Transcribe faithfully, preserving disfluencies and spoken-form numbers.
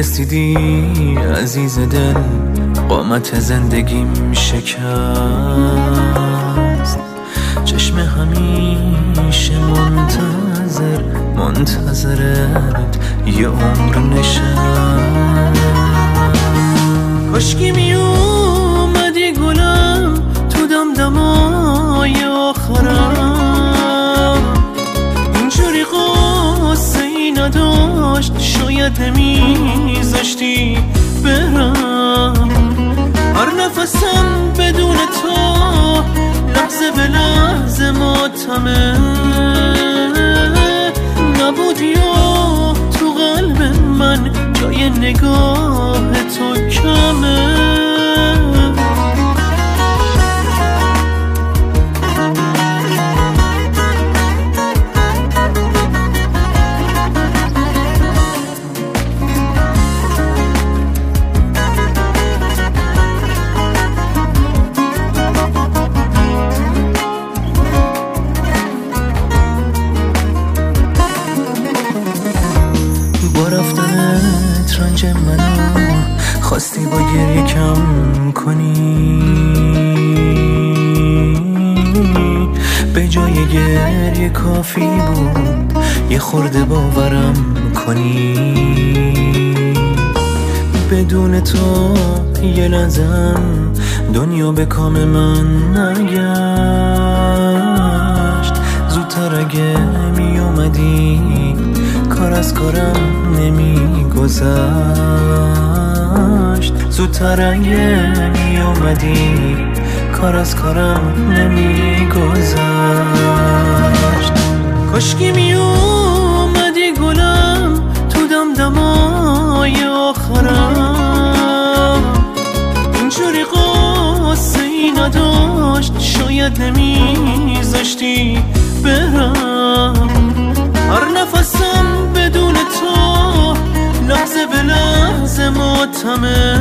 رسیدی عزیز دل، قامت زندگیم شکست. چشم همیشه منتظر منتظرت یه عمر نشست. کاشکی می اومدی گلم تو دمدمای آخرم، اینجوری قصه ای نداشت شاید نمیذاشتی برم. هر نفسم بدون تو لحظه به لحظه ماتمه، نبودی و تو قلب من جای نگاه تو کمه. با رفتنت رنج منو خواستی با گریه کم کنی، به جای گریه کافی بود یه خورده باورم کنی. بدون تو یه لحظم دنیا به کام من نگشت. زودتر اگه می اومدی کار از کارم نمی گذشت. زودتر اگه می اومدی کار از کارم نمی گذشت. کاشکی می اومدی گلم تو دمدمای آخرم، اینجوری قصه ای نداشت شاید نمیذاشتی برم. هر نفسم بدون تو لحظه به لحظه ماتمه،